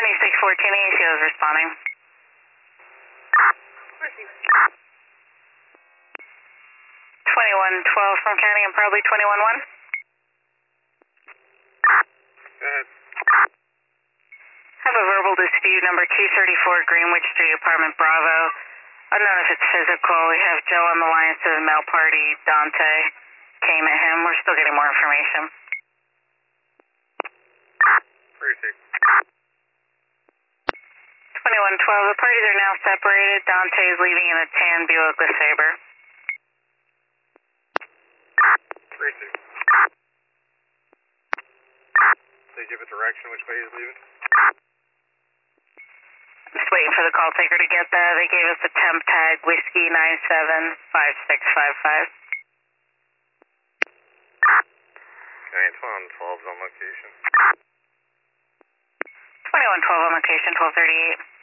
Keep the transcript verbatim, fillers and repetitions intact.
twenty-six fourteen, A C O is responding. twenty-one twelve from county and probably twenty-one one. Go ahead. Have a verbal dispute number two thirty-four Greenwich Street, apartment Bravo. Unknown if it's physical. We have Joe on the line to the mail party. Dante came at him. We're still getting more information. Precinct. twenty-one twelve, the parties are now separated. Dante is leaving in a tan Buick LeSabre. Precinct. They give a direction which way he's leaving? Just waiting for the call taker to get that. They gave us the temp tag, whiskey nine seven five six five five. Okay, twenty-one twelve's on location. twenty-one twelve on location, twelve thirty-eight.